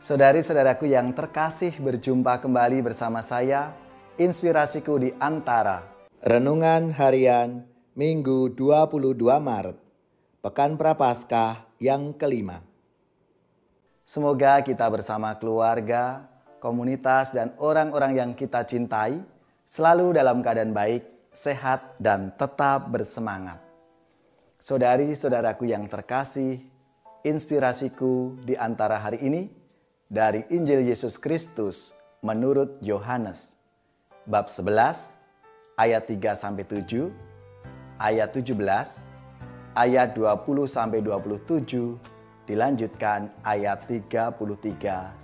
Saudari-saudaraku yang terkasih, berjumpa kembali bersama saya, Inspirasiku di Antara. Renungan Harian Minggu 22 Maret, Pekan Prapaskah yang kelima. Semoga kita bersama keluarga, komunitas, dan orang-orang yang kita cintai selalu dalam keadaan baik, sehat, dan tetap bersemangat. Saudari-saudaraku yang terkasih, Inspirasiku di Antara hari ini dari Injil Yesus Kristus menurut Yohanes bab 11 ayat 3-7, ayat 17, ayat 20-27, dilanjutkan ayat 33-45.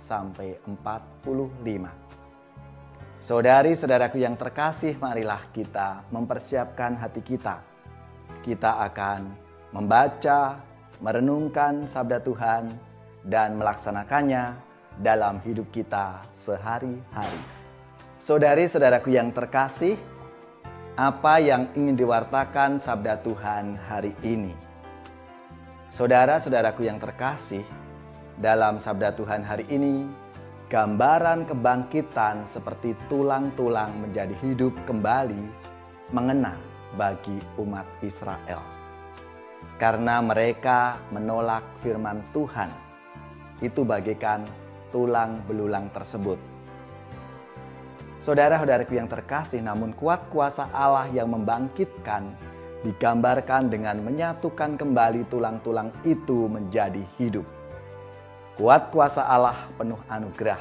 Saudari-saudaraku yang terkasih, marilah kita mempersiapkan hati kita. Kita akan membaca, merenungkan sabda Tuhan, dan melaksanakannya dalam hidup kita sehari-hari. Saudari-saudaraku yang terkasih, apa yang ingin diwartakan sabda Tuhan hari ini? Saudara-saudaraku yang terkasih, dalam sabda Tuhan hari ini, gambaran kebangkitan seperti tulang-tulang menjadi hidup kembali mengena bagi umat Israel. Karena mereka menolak firman Tuhan, itu bagaikan tulang belulang tersebut. Saudara-saudaraku yang terkasih, namun kuat kuasa Allah yang membangkitkan digambarkan dengan menyatukan kembali tulang-tulang itu menjadi hidup. Kuat kuasa Allah penuh anugerah.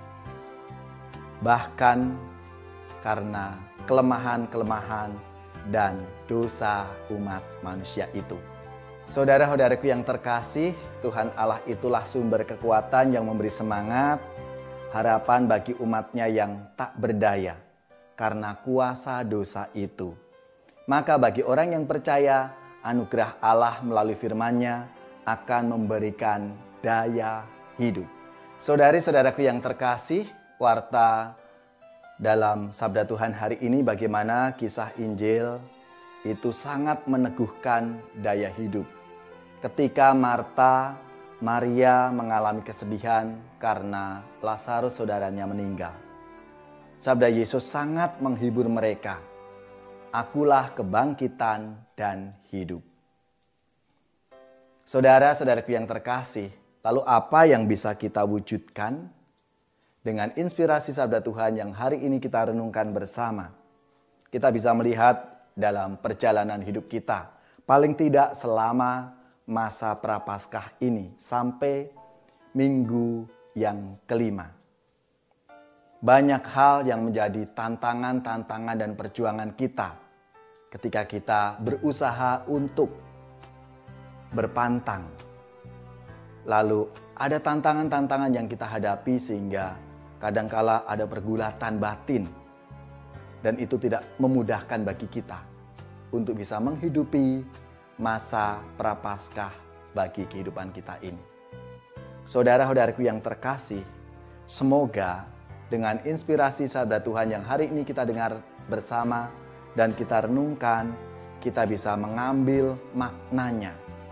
Bahkan karena kelemahan-kelemahan dan dosa umat manusia itu. Saudara-saudaraku yang terkasih, Tuhan Allah itulah sumber kekuatan yang memberi semangat, harapan bagi umatnya yang tak berdaya karena kuasa dosa itu. Maka bagi orang yang percaya, anugerah Allah melalui firman-Nya akan memberikan daya hidup. Saudari-saudaraku yang terkasih, warta dalam sabda Tuhan hari ini bagaimana kisah Injil itu sangat meneguhkan daya hidup. Ketika Maria mengalami kesedihan karena Lazarus saudaranya meninggal. Sabda Yesus sangat menghibur mereka. Akulah kebangkitan dan hidup. Saudara-saudaraku yang terkasih, lalu apa yang bisa kita wujudkan dengan inspirasi sabda Tuhan yang hari ini kita renungkan bersama? Kita bisa melihat dalam perjalanan hidup kita, paling tidak selama masa Prapaskah ini sampai minggu yang kelima. Banyak hal yang menjadi tantangan-tantangan dan perjuangan kita ketika kita berusaha untuk berpantang. Lalu ada tantangan-tantangan yang kita hadapi sehingga kadangkala ada pergulatan batin. Dan itu tidak memudahkan bagi kita untuk bisa menghidupi masa Prapaskah bagi kehidupan kita ini. Saudara-saudaraku yang terkasih, semoga dengan inspirasi sabda Tuhan yang hari ini kita dengar bersama dan kita renungkan, kita bisa mengambil maknanya.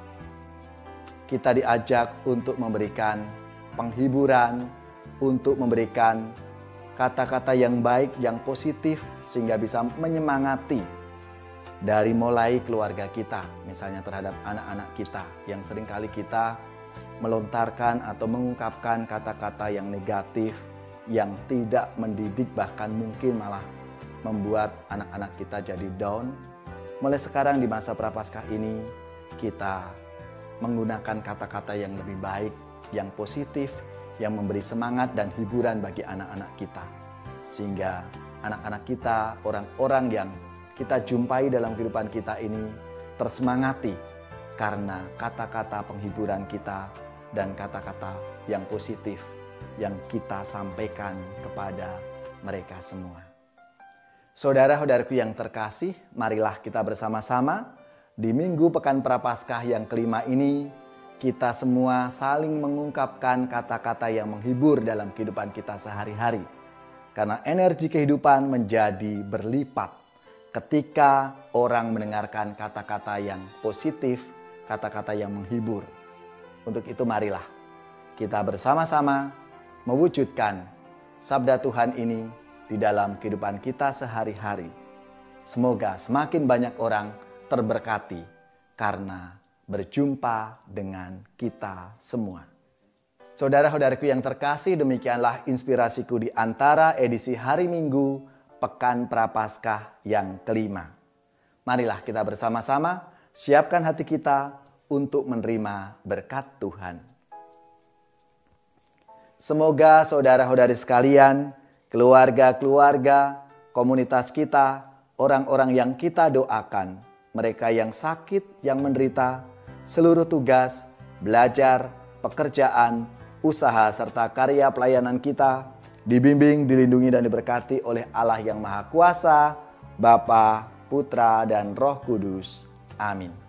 Kita diajak untuk memberikan penghiburan, untuk memberikan kata-kata yang baik, yang positif, sehingga bisa menyemangati dari mulai keluarga kita, misalnya terhadap anak-anak kita yang seringkali kita melontarkan atau mengungkapkan kata-kata yang negatif, yang tidak mendidik, bahkan mungkin malah membuat anak-anak kita jadi down. Mulai sekarang di masa Prapaskah ini, kita menggunakan kata-kata yang lebih baik, yang positif, yang memberi semangat dan hiburan bagi anak-anak kita. Sehingga anak-anak kita, orang-orang yang kita jumpai dalam kehidupan kita ini tersemangati karena kata-kata penghiburan kita dan kata-kata yang positif yang kita sampaikan kepada mereka semua. Saudara-saudaraku yang terkasih, marilah kita bersama-sama di Minggu Pekan Prapaskah yang kelima ini, kita semua saling mengungkapkan kata-kata yang menghibur dalam kehidupan kita sehari-hari. Karena energi kehidupan menjadi berlipat ketika orang mendengarkan kata-kata yang positif, kata-kata yang menghibur. Untuk itu marilah kita bersama-sama mewujudkan sabda Tuhan ini di dalam kehidupan kita sehari-hari. Semoga semakin banyak orang terberkati karena berjumpa dengan kita semua. Saudara-saudaraku yang terkasih, demikianlah inspirasiku di antara edisi hari Minggu Pekan Prapaskah yang kelima. Marilah kita bersama-sama siapkan hati kita untuk menerima berkat Tuhan. Semoga saudara-saudari sekalian, keluarga-keluarga, komunitas kita, orang-orang yang kita doakan, mereka yang sakit, yang menderita, seluruh tugas, belajar, pekerjaan, usaha, serta karya pelayanan kita, dibimbing, dilindungi, dan diberkati oleh Allah yang Maha Kuasa, Bapa, Putra, dan Roh Kudus. Amin.